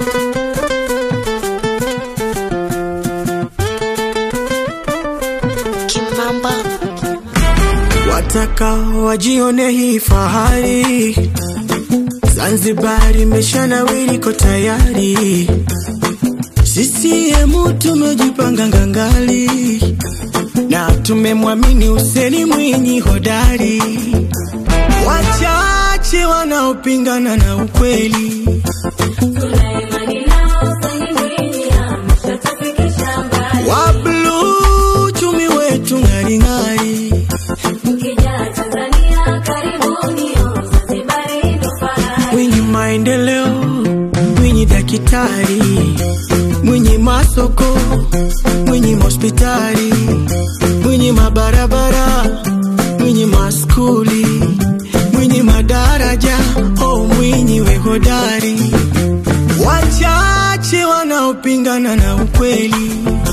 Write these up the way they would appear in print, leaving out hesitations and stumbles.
Wataka wajione hii fahari, Zanzibar imeshanawiri ko tayari. CCM tumejipanga ngangali, na tumemwamini Hussein Mwinyi hodari. Wachache wanaopingana na ukweli, wa blue chumi wetu ngari ngari. Mwinyi maendeleo, Mwinyi daktari, Mwinyi masoko, Mwinyi hospitali, Mwinyi mabarabara, Mwinyi maskuli, Mwinyi madaraja, oh Mwinyi we hodari. Wachache wanaopingana na ukweli,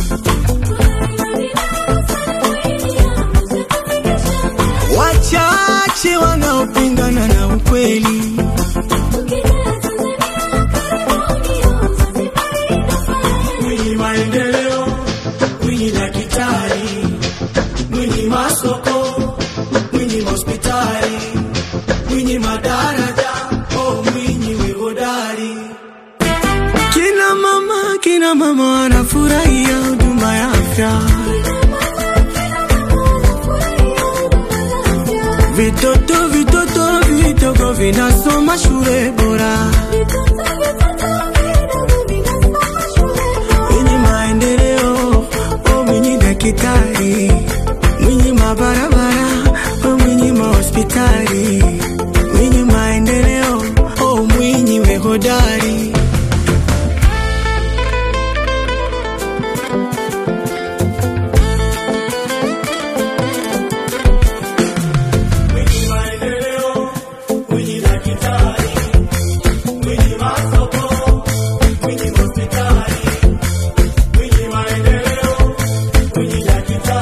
wachache wanaopingana na ukweli. Mwinyi maendeleo, Mwinyi daktari, Mwinyi masoko, Mwinyi hospitali, Mwinyi madaraja, oh Mwinyi we hodari. Kina mama wanafurahia huduma ya afya, vitoto vidogo vinasoma shule bora.